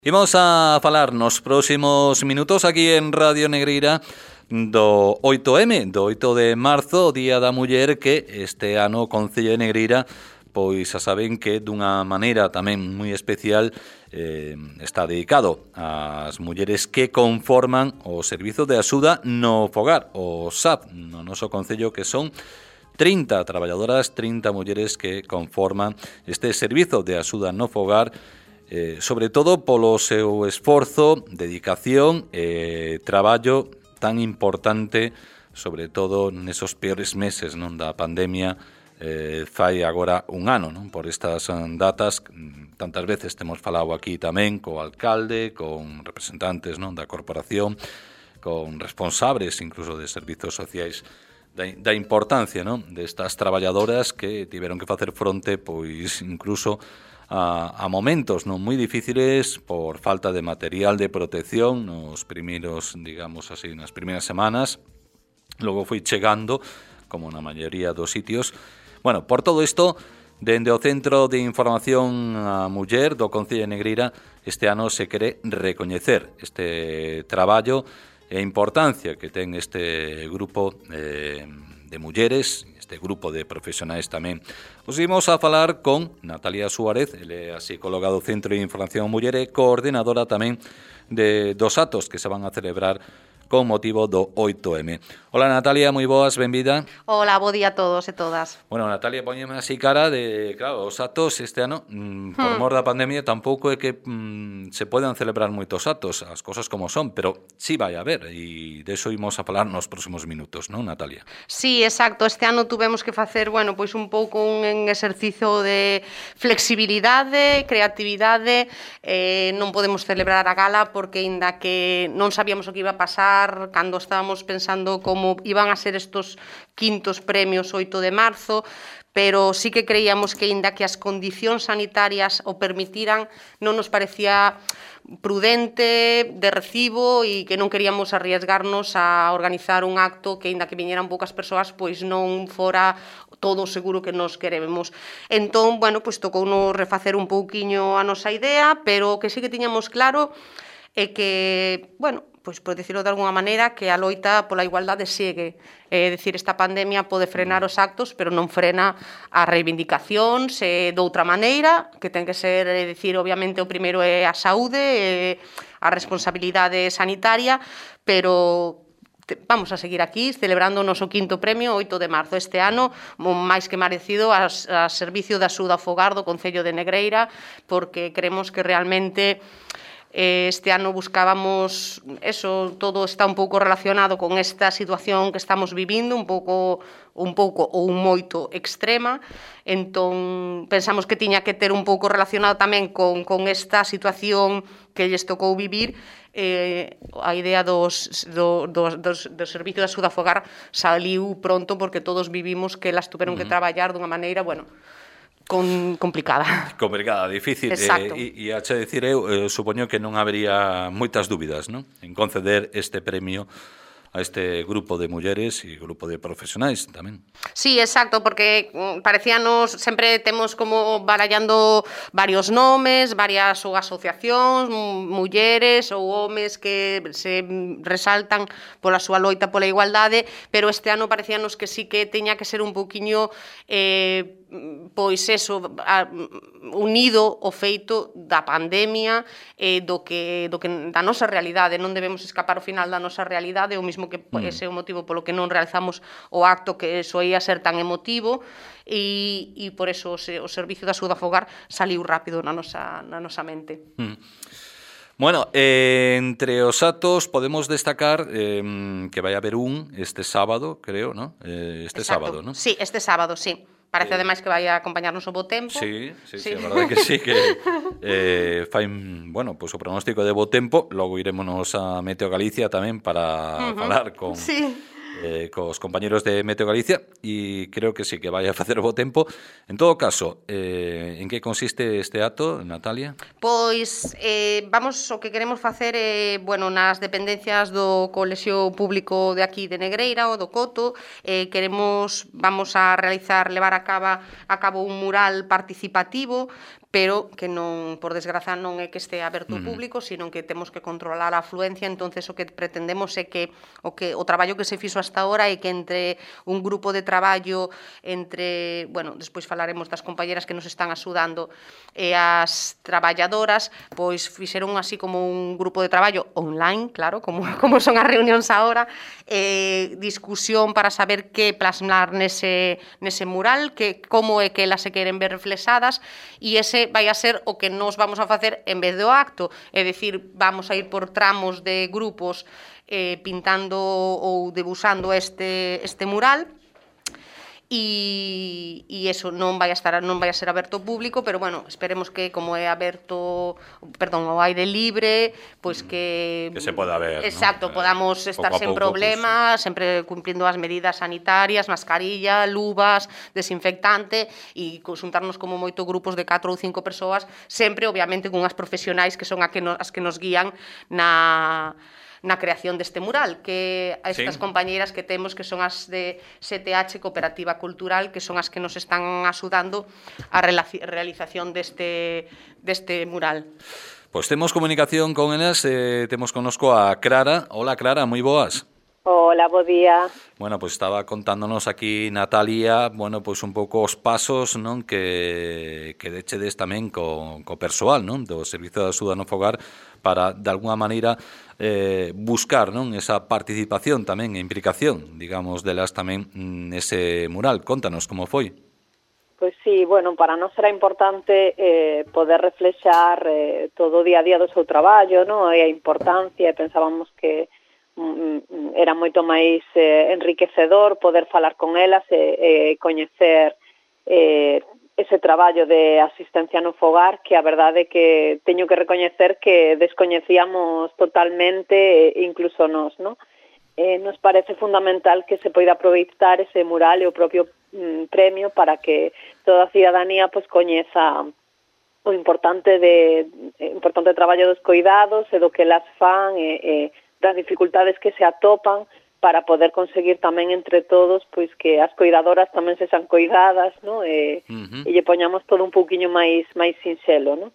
Imos a falar nos próximos minutos aquí en Radio Negreira do 8M, do 8 de marzo, Día da Muller, que este ano o Concello de Negreira, pois xa saben que dunha maneira tamén moi especial está dedicado ás mulleres que conforman o Servizo de Axuda no Fogar, o SAF, no noso Concello, que son 30 traballadoras, 30 mulleres que conforman este Servizo de Axuda no Fogar, sobre todo polo seu esforzo, dedicación e traballo tan importante, sobre todo nesos peores meses, non, da pandemia, fai agora un ano, non? Por estas datas, tantas veces temos falado aquí tamén co alcalde, con representantes, non, da corporación, con responsables incluso de servizos sociais, da importancia, non, destas traballadoras que tiveron que facer fronte, pois incluso a momentos non moi difíciles por falta de material de protección nos primeiros, digamos así, nas primeiras semanas. Logo foi chegando, como na maioría dos sitios. Bueno, por todo isto, dende o Centro de Información á Muller do Concello de Negreira, este ano se quere recoñecer este traballo e a importancia que ten este grupo de mulleres, este grupo de profesionais tamén. Os imos a falar con Natalia Suárez, ele é a psicóloga do Centro de Información á Muller e coordinadora tamén dos actos que se van a celebrar con motivo do 8M. Hola Natalia, moi boas, benvida. Hola, bo día a todos e todas. Bueno, Natalia, poñeme así cara de, claro, os actos este ano, por mor da pandemia, tampouco é que se poden celebrar moitos actos, as cosas como son, pero sí vai a haber, e de iso imos a falar nos próximos minutos, non, Natalia? Sí, exacto, este ano tuvemos que facer, bueno, pois un pouco un exercicio de flexibilidade, creatividade, non podemos celebrar a gala porque aínda que non sabíamos o que iba a pasar cando estábamos pensando como iban a ser estos quintos premios 8 de marzo, pero sí que creíamos que aínda que as condicións sanitarias o permitiran, non nos parecía prudente, de recibo, e que non queríamos arriesgarnos a organizar un acto que aínda que viñeran poucas persoas, pois non fora todo seguro que nos queremos. Entón, bueno, pois tocounos refacer un pouquiño a nosa idea, pero o que sí que tiñamos claro é que, bueno, pois por dicirlo de alguna maneira, que a loita pola igualdade segue. É dicir, esta pandemia pode frenar os actos, pero non frena as reivindicacións doutra maneira, que ten que ser, é dicir, obviamente o primeiro é a saúde, a responsabilidade sanitaria, pero vamos a seguir aquí celebrando o noso quinto premio 8 de marzo. Este ano, máis que merecido, a Servicio de Axuda ao Fogar do Concello de Negreira, porque creemos que realmente este ano buscábamos eso, todo está un pouco relacionado con esta situación que estamos vivindo, un pouco ou un moito extrema. Entón, pensamos que tiña que ter un pouco relacionado tamén con esta situación que lles tocou vivir. A idea do Servicio de Axuda ao Fogar saliu pronto porque todos vivimos que elas tuveron que traballar dunha maneira, bueno, complicada. Complicada, difícil. E a che dicir, eu supoño que non habería moitas dúbidas, non, en conceder este premio a este grupo de mulleres e grupo de profesionais tamén. Sí, exacto, porque parecíanos, sempre temos como barallando varios nomes, varias ou asociacións, mulleres ou homes que se resaltan pola súa loita pola igualdade, pero este ano parecíanos que sí que teña que ser un pouquiño pois eso, unido o feito da pandemia, da nosa realidade. Non debemos escapar ao final da nosa realidade, o mesmo que ese é o motivo polo que non realizamos o acto que soía ser tan emotivo, e por eso o Servicio de Axuda ao Fogar saliu rápido na nosa mente. Bueno, entre os actos podemos destacar que vai haber este sábado, creo, ¿no? Sábado, ¿no? Sí, este sábado, sí. Parece ademais que vai a acompañarnos o bo tempo. Sí, a verdade que sí, que fai, bueno, pois o pronóstico de bo tempo. Logo irémonos a Meteo Galicia tamén para falar con cos compañeros de Meteo Galicia e creo que sí, que vai a facer bo tempo. En todo caso, en que consiste este acto, Natalia? Pois o que queremos facer bueno, nas dependencias do Colexio Público de aquí de Negreira, o do Coto, vamos a levar a cabo un mural participativo, pero que non, por desgraza, non é que este aberto ao público, sino que temos que controlar a afluencia. Entonces o que pretendemos é que o traballo que se fixo hasta ahora é que entre un grupo de traballo bueno, despois falaremos das compañeras que nos están axudando e as traballadoras, pois fixeron así como un grupo de traballo online, claro, como son as reunións agora, discusión para saber que plasmar nese mural, como é que elas se queren ver reflexadas, e ese vai a ser o que nos vamos a facer en vez do acto, é dicir, vamos a ir por tramos de grupos pintando ou debuxando este mural, e eso non vai a ser aberto ao público, pero bueno, esperemos que como é aberto, ao aire libre, pois que se poda ver, exacto, ¿no? Podamos estar sen problemas, sempre cumplindo as medidas sanitarias, mascarilla, luvas, desinfectante, e consultarnos como moito grupos de 4 ou 5 persoas, sempre obviamente cunhas profesionais que son as que nos guían na creación deste mural, que a estas compañeiras que temos, que son as de STH Cooperativa Cultural, que son as que nos están axudando a realización deste mural. Pois temos comunicación con elas, temos connosco a Clara. Hola, Clara, moi boas. Hola, bo día. Bueno, pois estaba contándonos aquí Natalia, bueno, pois un pouco os pasos, non, que dechedes tamén co persoal, non, do Servicio de Axuda no Fogar para, de alguna maneira, buscar, non, esa participación tamén e implicación, digamos, delas tamén nese mural. Contanos como foi. Pois sí, bueno, para nós era importante poder reflexar todo o día a día do seu traballo, non, e a importancia, e pensábamos que era moito máis enriquecedor poder falar con elas e coñecer ese traballo de asistencia no fogar, que a verdade é que teño que recoñecer que descoñecíamos totalmente, incluso nós, non? Nos parece fundamental que se poida aproveitar ese mural e o propio premio para que toda a cidadanía pues coñeza o importante traballo dos coidados e do que las fan e das dificultades que se atopan para poder conseguir tamén entre todos pois que as coidadoras tamén se xan coidadas, ¿no? E lle poñamos todo un pouquiño máis sinxelo, ¿no?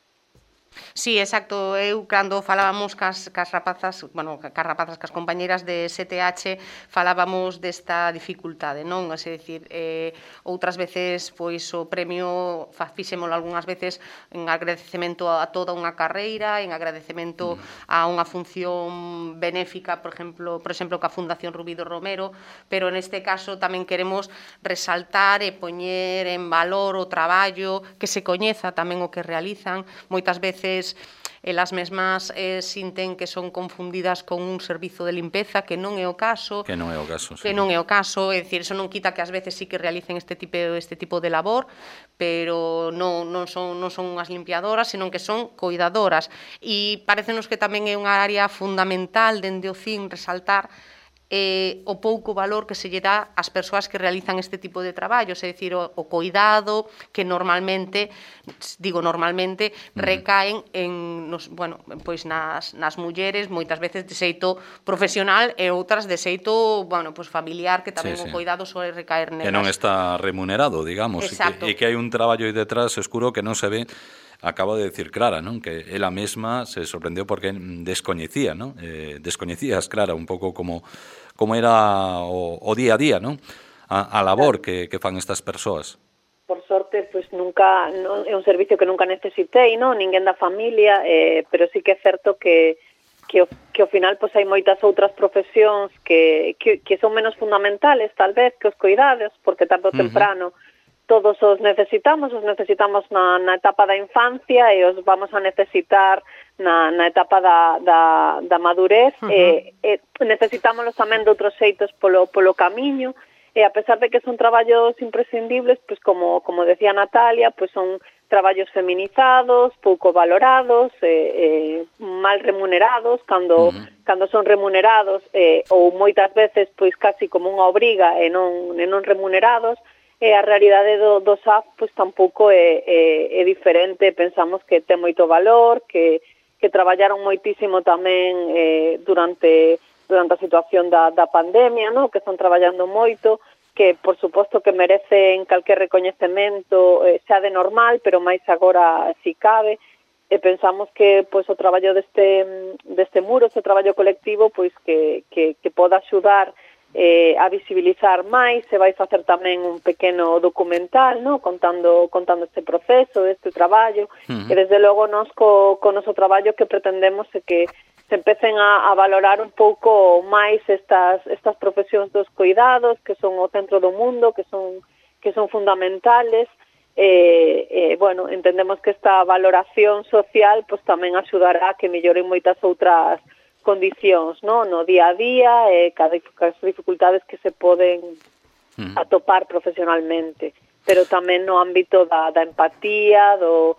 Sí, exacto. Eu cando falábamos cas rapazas, cas compañeiras de STH, falábamos desta dificultade, non? É dicir, outras veces pois o premio fixémolo algunhas veces en agradecemento a toda unha carreira, en agradecemento a unha función benéfica, por exemplo, ca Fundación Rubido Romero, pero neste caso tamén queremos resaltar e poñer en valor o traballo, que se coñeza tamén o que realizan. Moitas veces elas mesmas sinten que son confundidas con un servizo de limpeza, que non é o caso. Que non é o caso, sí. Que non é o caso, é dicir, eso non quita que ás veces sí que realicen este tipo de labor, pero non son unhas limpiadoras, senón que son coidadoras. E parecenos que tamén é unha área fundamental dende o CIN resaltar o pouco valor que se lle dá ás persoas que realizan este tipo de traballos, é dicir, o cuidado que normalmente recaen nas mulleres, moitas veces de xeito profesional e outras de xeito, familiar, que tamén o cuidado suele recaer nelas. Que non está remunerado, digamos, e que hai un traballo aí detrás escuro que non se ve. Acaba de decir Clara, non? Que ela mesma se sorprendeu porque descoñecía, non? Descoñecías, Clara, un pouco como era o día a día, non? A labor que fan estas persoas. Por sorte, pois nunca, non, é un servicio que nunca necesitei, non? Ninguén da familia, pero sí que é certo que ao final pois hai moitas outras profesións que son menos fundamentales, tal vez, que os coidados, porque tarde ou temprano todos os necesitamos na etapa da infancia e os vamos a necesitar na etapa da madurez, e necesitámolos tamén de outros xeitos polo camiño, e a pesar de que son traballos imprescindibles, pois como decía Natalia, pois son traballos feminizados, pouco valorados, mal remunerados, cando son remunerados, ou moitas veces pois casi como unha obriga e non remunerados, e a realidade do SAF pois tampouco é diferente. Pensamos que ten moito valor, que traballaron moitísimo tamén durante a situación da pandemia, no? Que están traballando moito, que por suposto que merecen calquer recoñecemento, xa de normal, pero máis agora si cabe, e pensamos que pois o traballo deste muro, este traballo colectivo, pois que poda axudar a visibilizar máis. Se vai facer tamén un pequeno documental, no? contando este proceso, este traballo, e desde logo nos co noso traballo que pretendemos é que se empecen a valorar un pouco máis estas profesións dos cuidados, que son o centro do mundo, que son fundamentales. Bueno, entendemos que esta valoración social pois tamén axudará a que melloren moitas outras condicións, no día a día, cada dificultades que se poden atopar profesionalmente, pero tamén no ámbito da empatía, do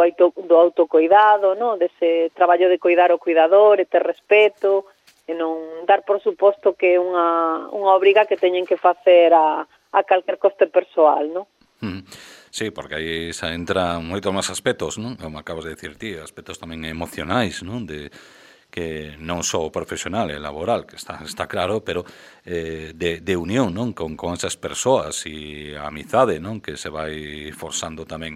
autocuidado, no? Dese traballo de cuidar o cuidador e ter respeto, e non dar por suposto que é unha obriga que teñen que facer a calquer coste persoal, no? Sí, porque aí xa entra moitos máis aspectos, non? Como acabas de dicir ti, aspectos tamén emocionais, non? Que non só o profesional e laboral, que está claro, pero de unión, non? Con esas persoas e a amizade, non? Que se vai forzando tamén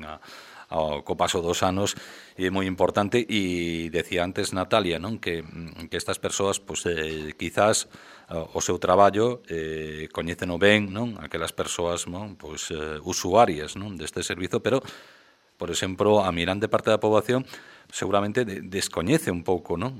co paso dos anos, e é moi importante. E decía antes Natalia, non? Que estas persoas, pois, quizás o seu traballo coñéceno ben, non? Aquelas persoas, non? Pois, usuarias, non? Deste servizo, pero por exemplo, a mirante parte da poboación seguramente descoñece un pouco, non?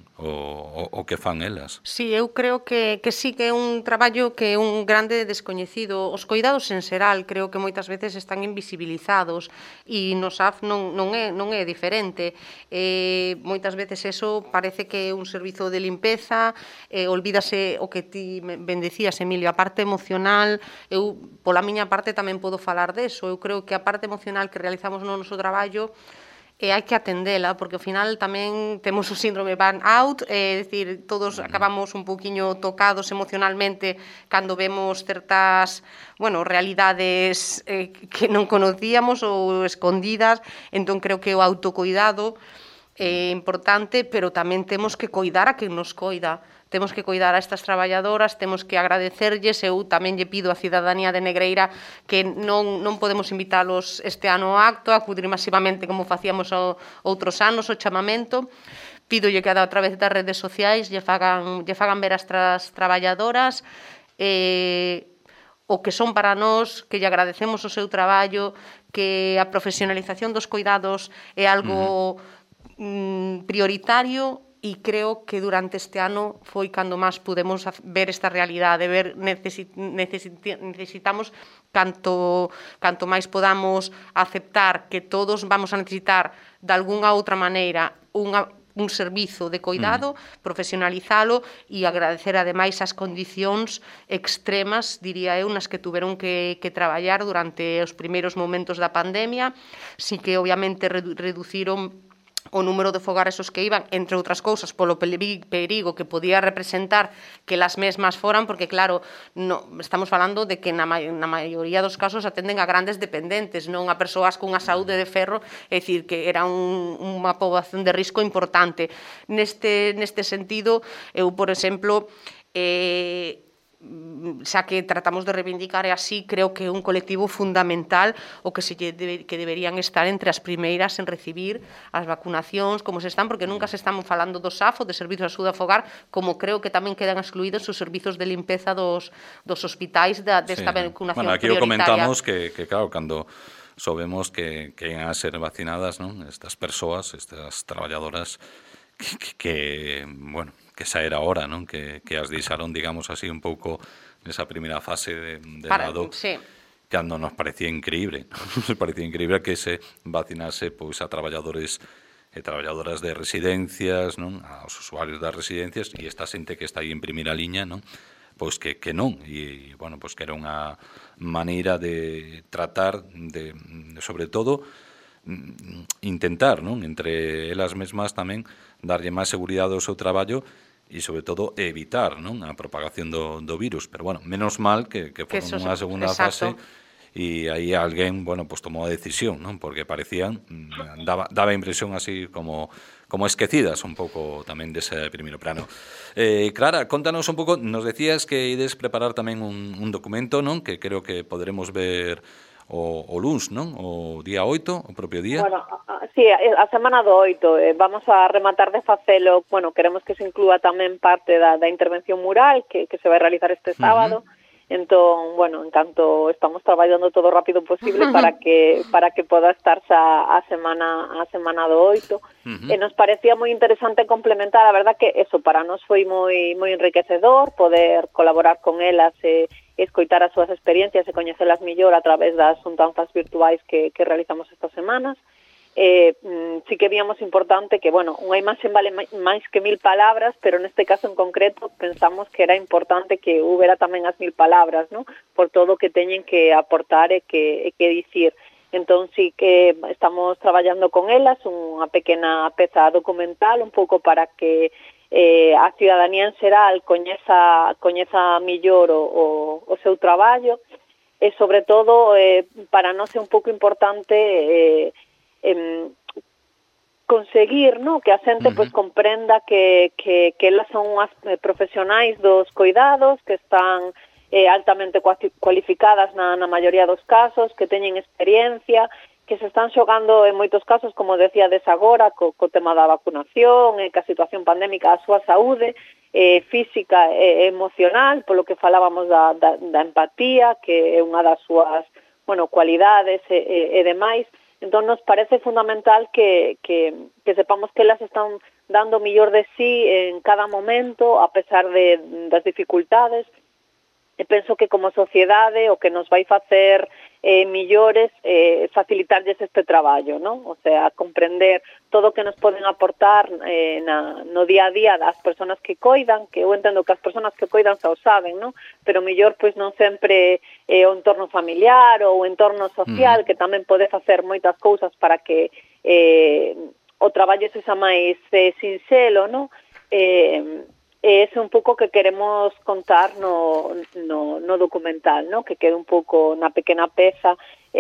O que fan elas. Sí, eu creo que sí que é un traballo que é un grande descoñecido. Os coidados en xeral creo que moitas veces están invisibilizados, e no SAF non é diferente. Moitas veces eso parece que é un servizo de limpeza, olvídase o que ti ben decías, Emilio, a parte emocional. Eu, pola miña parte, tamén podo falar deso. Eu creo que a parte emocional que realizamos no noso traballo hai que atendela, porque ao final tamén temos o síndrome burnout, é dicir, todos acabamos un pouquiño tocados emocionalmente cando vemos certas, realidades que non conocíamos ou escondidas. Entón creo que o autocuidado é importante, pero tamén temos que coidar a quen nos coida. Temos que coidar a estas traballadoras, temos que agradecerlles. Eu tamén lle pido á cidadanía de Negreira que non podemos invitalos este ano ao acto, a acudir masivamente como facíamos outros anos, o chamamento. Pídolle que a través das redes sociais lle fagan ver as traballadoras o que son para nós, que lle agradecemos o seu traballo, que a profesionalización dos cuidados é algo prioritario. E creo que durante este ano foi cando máis pudemos ver esta realidade, necesitamos canto máis podamos aceptar que todos vamos a necesitar de algunha outra maneira un servizo de cuidado, profesionalizalo e agradecer ademais as condicións extremas, diría eu, nas que tuveron que traballar durante os primeiros momentos da pandemia. Sí que obviamente reduciron o número de fogares os que iban, entre outras cousas, polo perigo que podía representar que las mesmas foran, porque claro, estamos falando de que na maioría dos casos atenden a grandes dependentes, non a persoas cunha saúde de ferro, é dicir, que era unha poboación de risco importante. Neste sentido, eu, por exemplo, xa que tratamos de reivindicar, e así creo que é un colectivo fundamental o que deberían estar entre as primeiras en recibir as vacunacións como se están, porque nunca se estamos falando do SAF, de Servizos de Axuda a Fogar, como creo que tamén quedan excluídos os servizos de limpeza dos hospitais desta vacunación prioritaria. Aquí o comentamos que claro, cando sabemos que iban a ser vacinadas, non? Estas persoas, estas traballadoras que xa era hora, non? Que as deixaron, digamos así, un pouco nesa primeira fase de lado, sí. Cando nos parecía increíble, nos parecía increíble que se vacinase pois a traballadores e traballadoras de residencias, non? Aos usuarios das residencias, e esta xente que está aí en primeira liña, non? Pois que non, e, pois que era unha maneira de tratar, sobre todo, intentar, non, entre elas mesmas tamén darlle máis seguridade ao seu traballo e, sobre todo, evitar, non, a propagación do virus. Pero, bueno, menos mal que foron nunha segunda fase e aí alguén, bueno, pues tomou a decisión, non? Porque parecían, daba impresión así como esquecidas un pouco tamén dese primeiro plano. Clara, contanos un pouco, nos decías que ides preparar tamén un documento, non? Que creo que poderemos ver o luns, non? O día 8, o propio día. Bueno, sí, a semana do 8 vamos a rematar de facelo, bueno, queremos que se inclúa tamén parte da intervención mural que se vai realizar este sábado. Entón, bueno, en canto estamos traballando todo o rápido posible para que poda estarse a semana do 8. E nos parecía moi interesante complementar, a verdad que eso para nós foi moi enriquecedor poder colaborar con elas e escoitar as súas experiencias e coñecelas mellor a través das xuntanzas virtuais que realizamos estas semanas. Sí que víamos importante que, bueno, unha imaxe vale máis que 1000 palabras, pero neste caso en concreto pensamos que era importante que houbera tamén as 1000 palabras, ¿no? Por todo o que teñen que aportar e que dicir. Entón, sí que estamos traballando con elas unha pequena peza documental, un pouco para que a ciudadanía en xeral coñeza millor o seu traballo e, sobre todo, para nós é un pouco importante conseguir, ¿no?, que a xente pues comprenda que elas son unhas profesionais dos cuidados, que están altamente cualificadas na maioría dos casos, que teñen experiencia, que se están xogando en moitos casos, como decíades agora, co tema da vacunación, que a situación pandémica, a súa saúde física e emocional, polo que falábamos da empatía, que é unha das súas, bueno, cualidades e demais. Entón, nos parece fundamental que sepamos que elas están dando o millor de sí en cada momento, a pesar das dificultades. E penso que como sociedade o que nos vai facer millores facilitarlles este traballo, ¿no? O sea, comprender todo o que nos poden aportar no día a día das persoas que coidan, que eu entendo que as persoas que coidan xa o saben, ¿no? Pero mellor pois non sempre o entorno familiar ou o entorno social, que tamén pode facer moitas cousas para que o traballo sexa máis sinxelo, ¿no? É un pouco que queremos contar no documental, ¿no? Que quede un pouco na pequena peza,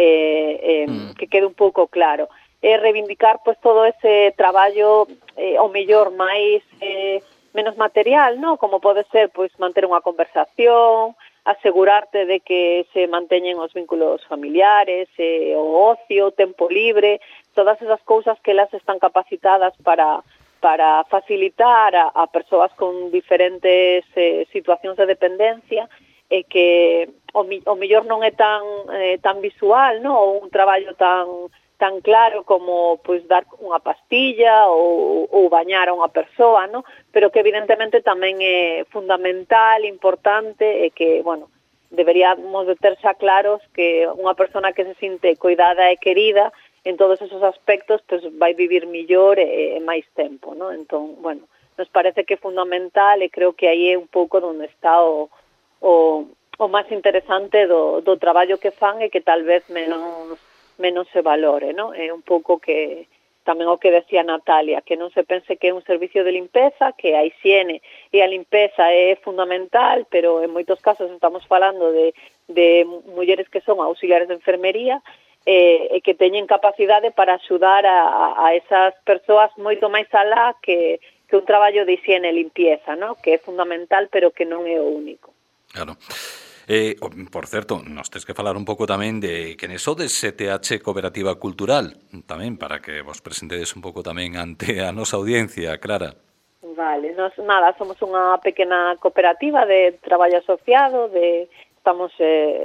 que quede un pouco claro. É reivindicar pues todo ese traballo o mellor máis menos material, ¿no? Como pode ser pois manter unha conversación, asegurarte de que se manteñen os vínculos familiares, o ocio, o tempo libre, todas esas cousas que elas están capacitadas para facilitar a persoas con diferentes situacións de dependencia e que o mellor non é tan visual, no? Ou un traballo tan claro como pois dar unha pastilla ou bañar a unha persoa, no? Pero que evidentemente tamén é fundamental, importante e que, bueno, deberíamos de ter xa claros que unha persona que se sinte coidada e querida en todos esos aspectos, pues vai vivir millor e máis tempo, ¿no? Entón, bueno, nos parece que é fundamental e creo que aí é un pouco onde está o máis interesante do traballo que fan e que tal vez menos se valore, ¿no? É un pouco que tamén o que decía Natalia, que non se pense que é un servicio de limpeza, que a higiene e a limpeza é fundamental, pero en moitos casos estamos falando de mulleres que son auxiliares de enfermería, e que teñen capacidade para axudar a esas persoas moito máis alá que un traballo de higiene e limpieza, ¿no? Que é fundamental, pero que non é o único. Claro. Por certo, nos tens que falar un pouco tamén de que nesodes STH Cooperativa Cultural, tamén para que vos presentedes un pouco tamén ante a nosa audiencia, Clara. Vale, somos unha pequena cooperativa de traballo asociado, estamos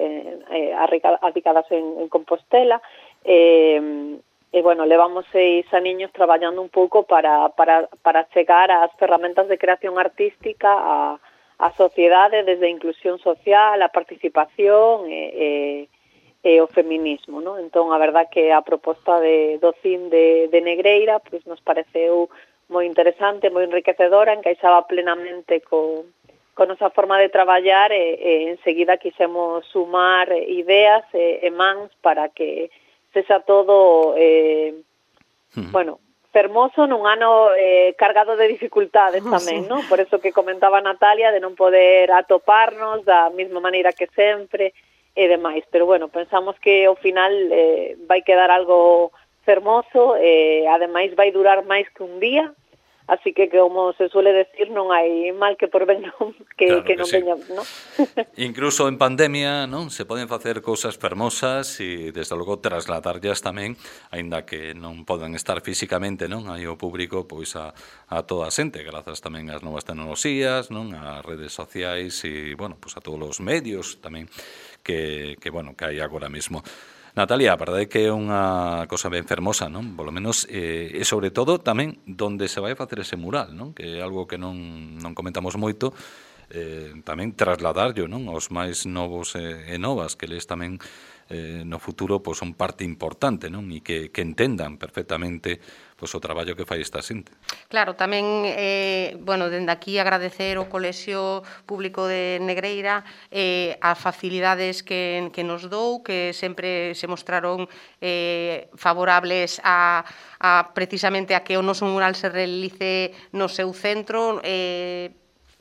radicadas en Compostela e bueno, levamos 6 aniños traballando un pouco para chegar ás ferramentas de creación artística a sociedade, desde a inclusión social, a participación e o feminismo, ¿no? Entón, a verdad que a proposta do CIN de Negreira pues nos pareceu moi interesante, moi enriquecedora, encaixaba plenamente con nosa forma de traballar e enseguida quixemos sumar ideas e mans para que sexa todo, bueno, fermoso nun ano cargado de dificultades tamén, non? Por eso que comentaba Natalia de non poder atoparnos da mesma maneira que sempre e demais. Pero bueno, pensamos que ao final vai quedar algo fermoso, ademais vai durar máis que un día, así que como se suele decir, non hai mal que por ben non, claro que non sí. veña, non? Incluso en pandemia, non, se poden facer cousas fermosas e, desde logo, trasladarllas tamén, aínda que non podan estar físicamente, non, aí o público, pois a toda a xente, grazas tamén ás novas tecnoloxías, non, ás redes sociais e, bueno, pois a todos os medios tamén que bueno, que hai agora mesmo. Natalia, a verdade é que é unha cosa ben fermosa, non? Polo menos, e sobre todo tamén donde se vai facer ese mural, non? Que é algo que non comentamos moito, tamén trasladarlo, non? Aos máis novos e novas, que eles tamén no futuro pois son parte importante, non? E que entendan perfectamente pois o traballo que fai esta xente. Claro, tamén, bueno, dende aquí agradecer ao Colexio Público de Negreira as facilidades que nos dou, que sempre se mostraron favorables a precisamente a que o noso mural se realice no seu centro, e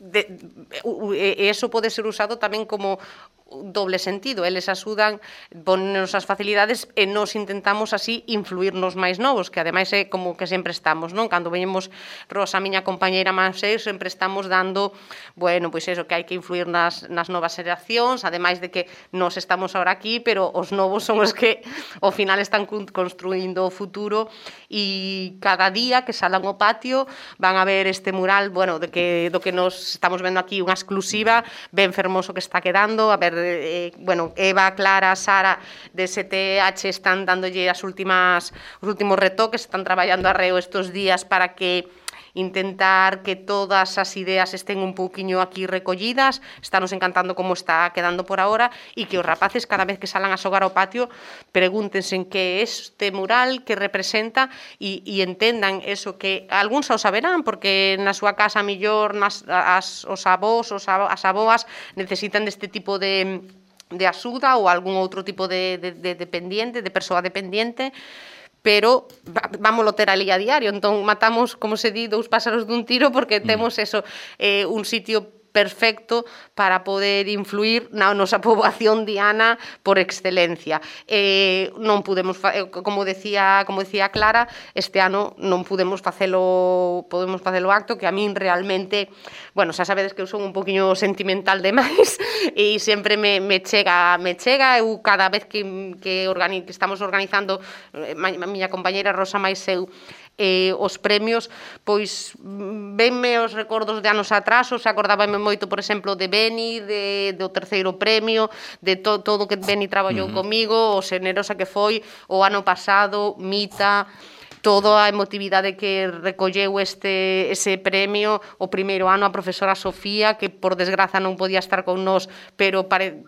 eso pode ser usado tamén como doble sentido, eles axudan, ponnos as facilidades e nos intentamos así influir nos máis novos, que ademais é como que sempre estamos, non? Cando veñemos Rosa, miña compañeira máis eu, sempre estamos dando, bueno, pois eso, que hai que influir nas novas xeracións, ademais de que nos estamos ahora aquí, pero os novos son os que ao final están construindo o futuro, e cada día que salan ao patio van a ver este mural, bueno, do que nos estamos vendo aquí, unha exclusiva ben fermoso que está quedando, a ver, bueno, Eva, Clara, Sara de STH están dándolle os últimos retoques, están traballando arreo estos días para que intentar que todas as ideas estén un pouquiño aquí recollidas. Estános encantando como está quedando por ahora, e que os rapaces cada vez que salan a xogar ao patio pregúntense en que é este mural, que representa, e entendan eso, que algúns xa o saberán, porque na súa casa millor os avós, as aboas necesitan deste tipo de axuda ou algún outro tipo de dependiente, de persoa dependiente, pero vámoslo ter ali a diario, entón matamos, como se di, 2 páxaros dun tiro, porque temos eso, un sitio perfecto para poder influir na nosa poboación diana por excelencia. Non pudemos, como decía Clara, este ano non podemos facelo acto, que a min realmente, bueno, xa sabedes que eu son un poquinho sentimental demais e sempre me chega, eu cada vez que estamos organizando, a miña compañeira Rosa máis eu, os premios, pois venme os recordos de anos atrás, se acordábame moito, por exemplo, de Beni, do terceiro premio, de todo que Beni traballou comigo, o xenerosa que foi o ano pasado, Mita, toda a emotividade que recolleu ese premio o primeiro ano, a profesora Sofía, que por desgraza non podía estar con nós, pero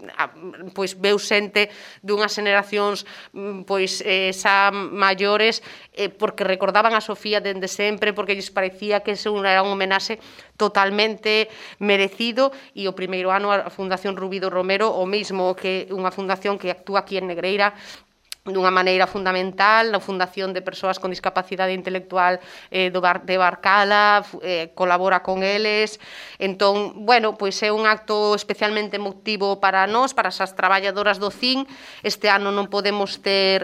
pois veu xente dunhas generacións pois xa maiores, porque recordaban a Sofía dende sempre, porque lles parecía que ese era un homenaxe totalmente merecido, e o primeiro ano a Fundación Rubido Romero, o mesmo que unha fundación que actúa aquí en Negreira dunha maneira fundamental, na Fundación de Persoas con Discapacidade Intelectual de Barcala, colabora con eles. Entón, bueno, pois é un acto especialmente emotivo para nós, para as traballadoras do CIN. Este ano non podemos ter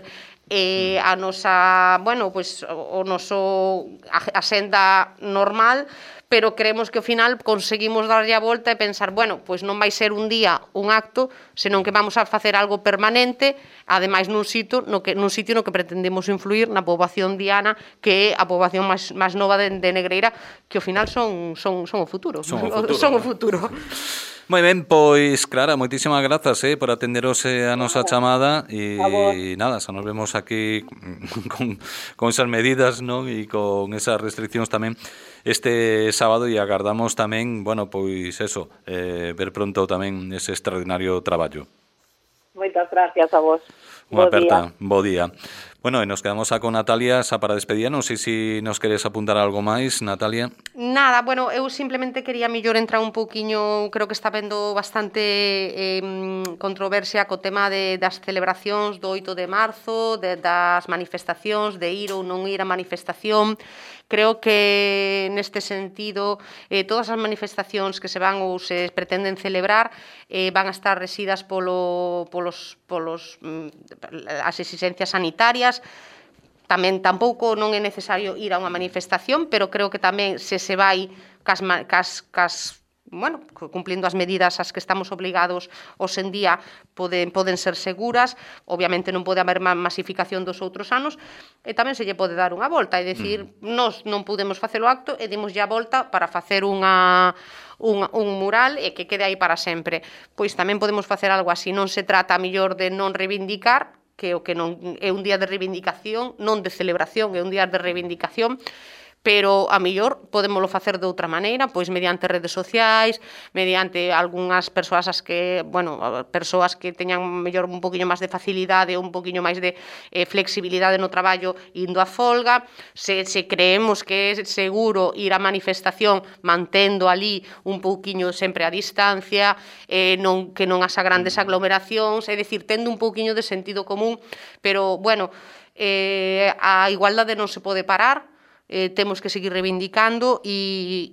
a nosa, bueno, pois o noso axenda normal, pero creemos que ao final conseguimos darlle a volta e pensar, bueno, pois non vai ser un día un acto, senón que vamos a facer algo permanente, ademais nun sitio no que pretendemos influir na poboación diana, que é a poboación máis nova de Negreira, que ao final son o futuro. Son o futuro. Moi ben, pois, Clara, moitísimas grazas por atenderos a nosa chamada e nada, xa nos vemos aquí con esas medidas, non? E con esas restriccións tamén este sábado, e agardamos tamén, bueno, pois eso, ver pronto tamén ese extraordinario traballo. Moitas gracias a vos. Unha aperta, bo día. Bueno, e nos quedamos con Natalia xa para despedir. Non sei se nos queres apuntar algo máis, Natalia. Nada, bueno, eu simplemente quería mellor entrar un pouquiño, creo que está vendo bastante controversia co tema das celebracións do 8 de marzo, das manifestacións, de ir ou non ir a manifestación. Creo que neste sentido todas as manifestacións que se van ou se pretenden celebrar van a estar rexidas as exigencias sanitarias. Tamén tampouco non é necesario ir a unha manifestación, pero creo que tamén se vai cumplindo as medidas ás que estamos obligados hoxe en día poden ser seguras. Obviamente non pode haber masificación dos outros anos e tamén se lle pode dar unha volta, é dicir, nós non podemos facer o acto e dimos a volta para facer un mural e que quede aí para sempre. Pois tamén podemos facer algo así, non se trata a mellor de non reivindicar, que o que non é un día de reivindicación, non de celebración, é un día de reivindicación, pero a mellor podémolo facer de outra maneira, pois mediante redes sociais, mediante algunhas persoas persoas que teñan mellor un poquinho máis de facilidade ou un poquinho máis de flexibilidade no traballo indo a folga. Se creemos que é seguro ir á manifestación mantendo ali un pouquiño sempre a distancia, que non haxa grandes aglomeracións, é dicir, tendo un pouquiño de sentido común, pero, bueno, a igualdade non se pode parar, temos que seguir reivindicando e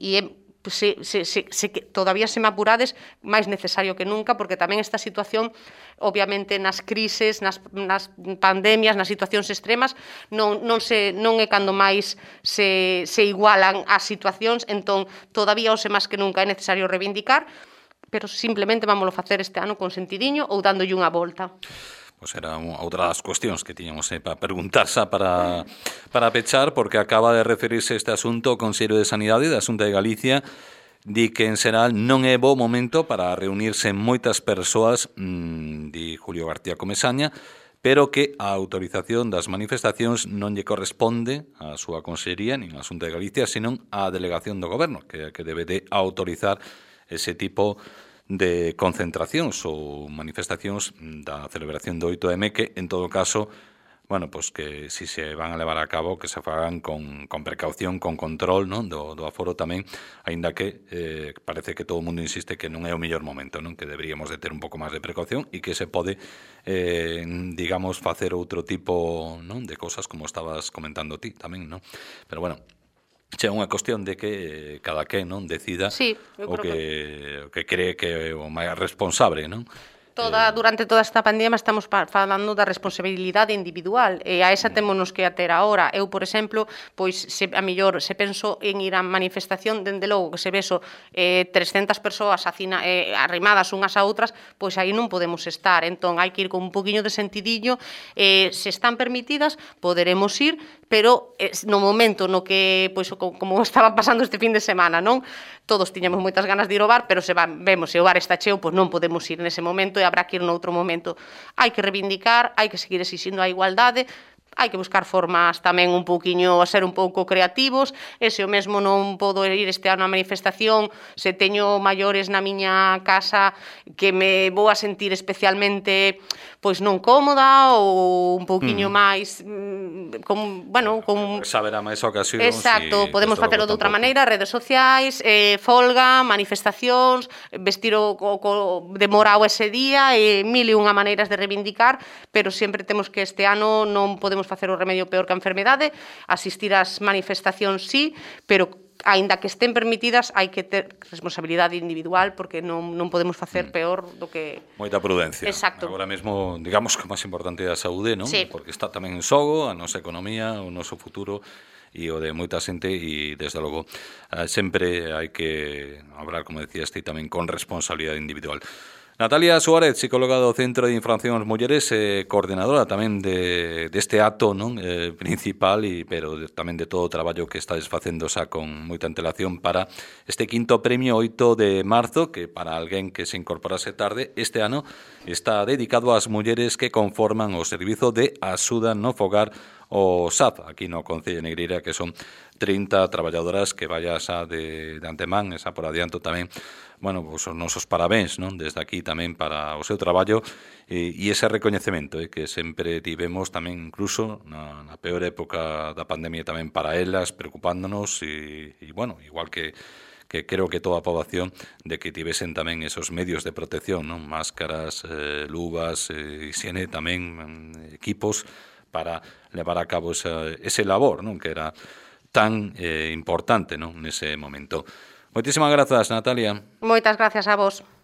todavía se me apurades máis necesario que nunca, porque tamén esta situación, obviamente nas crises, nas pandemias, nas situacións extremas, non é cando máis se igualan as situacións, entón todavía hoxe máis que nunca é necesario reivindicar, pero simplemente vámoslo facer este ano con sentidiño ou dándolle unha volta. Pois era outra das cuestións que tiñamos para preguntar xa para pechar, porque acaba de referirse este asunto o Consello de Sanidade da Xunta de Galicia, di que en xeral non é bo momento para reunirse moitas persoas, di Julio García Comesaña, pero que a autorización das manifestacións non lle corresponde á súa consellería nin á Xunta de Galicia, senón á delegación do Goberno, que debe de autorizar ese tipo de concentracións ou manifestacións da celebración do 8M, que en todo caso, bueno, pois que si se van a levar a cabo, que se fagan con precaución, con control, non, do aforo tamén, aínda que parece que todo o mundo insiste que non é o mellor momento, non, que deberíamos de ter un pouco máis de precaución e que se pode, digamos, facer outro tipo, non, de cosas como estabas comentando ti tamén, non? Pero bueno, é unha cuestión de que cada quen non decida o que cree que é o máis responsable, non? Durante toda esta pandemia estamos falando da responsabilidade individual e a esa témonos que ater agora. Eu, por exemplo, pois a mellor se penso en ir a manifestación, dende logo que se vexo 300 persoas arrimadas unhas a outras, pois aí non podemos estar. Entón hai que ir con un poquinho de sentidillo, se están permitidas poderemos ir, pero no momento no que, pois como estaba pasando este fin de semana, non? Todos tiñamos moitas ganas de ir ao bar, pero vemos se o bar está cheo, pois non podemos ir nese momento e habrá que ir noutro momento. Hai que reivindicar, hai que seguir exixindo a igualdade, hai que buscar formas tamén un pouquiño a ser un pouco creativos, e se o mesmo non podo ir este ano á manifestación, se teño maiores na miña casa que me vou a sentir especialmente pois non cómoda ou un pouquiño máis saberá máis ocasións. Exacto, podemos facelo de outra maneira, redes sociais, folga, manifestacións, vestir de morao ese día, mil e unha maneiras de reivindicar, pero sempre temos que este ano non podemos facer o remedio peor que a enfermedade, asistir ás manifestacións sí, pero aínda que estén permitidas, hai que ter responsabilidade individual, porque non podemos facer peor do que... Moita prudencia. Exacto. Agora mesmo, digamos que o máis importante é a saúde, non? Sí. Porque está tamén en xogo a nosa economía, o noso futuro e o de moita xente, e desde logo sempre hai que hablar, como decías ti, tamén con responsabilidade individual. Natalia Suárez, psicóloga do Centro de Infraccións Mulleres, coordenadora tamén deste acto, non, principal, pero tamén de todo o traballo que estades facendo xa con moita antelación para este quinto premio 8 de marzo, que para alguén que se incorporase tarde, este ano está dedicado ás mulleres que conforman o Servizo de Axuda no Fogar, o SAP aquí no Concello de Negreira, que son 30 traballadoras que vaya xa de antemán, esa por adianto tamén, bueno, pues os nosos parabéns, non? Desde aquí tamén para o seu traballo e ese recoñecemento que sempre tivemos tamén incluso na peor época da pandemia tamén para elas, preocupándonos e bueno, igual que creo que toda a poboación de que tivesen tamén esos medios de protección, non? Máscaras, luvas, higiene tamén, equipos para levar a cabo ese labor, non? Que era tan importante, non? Nese momento. Moitísimas grazas, Natalia. Moitas gracias a vos.